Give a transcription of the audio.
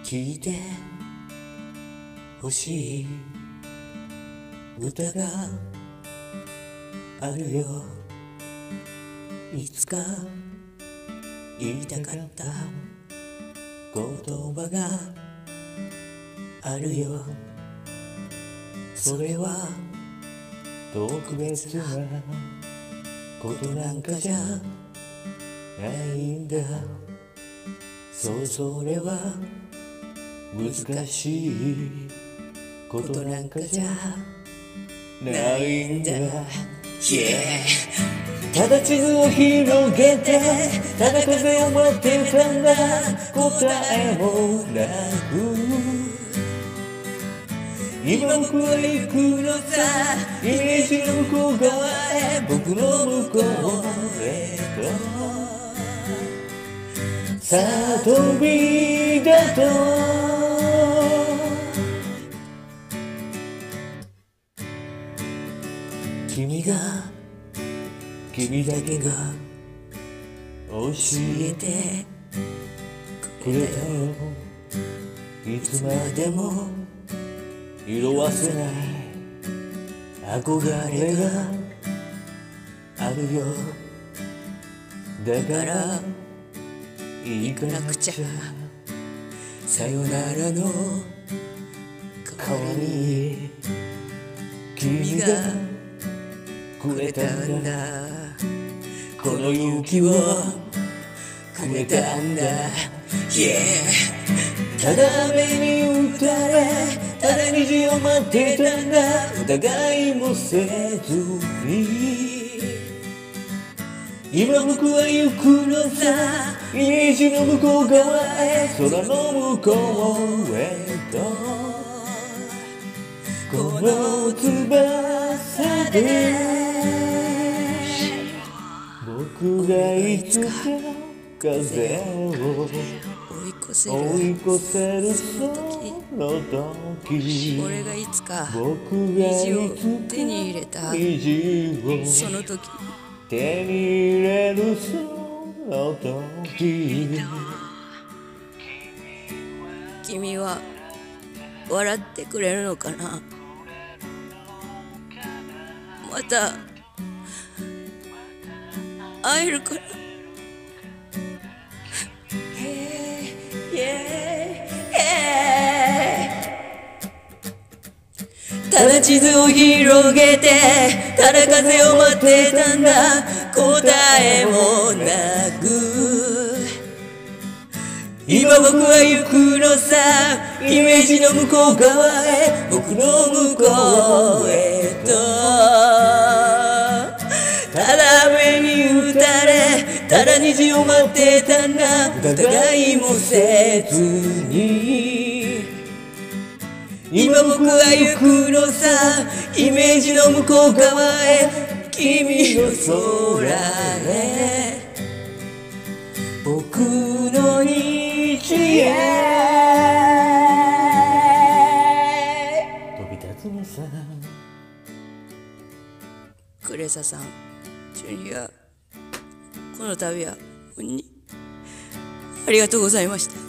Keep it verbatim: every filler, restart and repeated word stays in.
聞いてほしい歌があるよ。いつか言いたかった言葉があるよ。それは特別なことなんかじゃないんだ。そうそれは難しいことなんかじゃないんだ。Yeah. ただ地図を広げてただ風を待ってたんだ。答えもなく今僕は行くのさ。イメージの向こう側へ僕の向こうへとさあ飛びだと君が君だけが教えてくれたよ。いつまでも色あせない憧れがあるよ。だから行かなくちゃさよならの代わりに君がくれたんだ。この勇気をくれたんだ。Yeah. ただ雨に打たれただ虹を待ってたんだ。疑いもせずに今僕は行くのさ。イメージの向こう側へ空の向こうへとこの翼で僕がいつか風を追い越せるその時、 俺がいつか僕が虹をいつか手に入れた虹をその時、 手に入れるその時、 君は笑ってくれるのかな。また会えるかな。ただ地図を広げてただ風を待ってたんだ。答えもなく今僕は行くのさ。イメージの向こう側へ僕の向こうへとただ雨に打たれただ虹を待ってたんだ。疑いもせずに今僕は行くのさ。イメージの向こう側へ君の空へ僕の虹へ飛び立つのさ。 クレサさんジュニア、この度は本当にありがとうございました。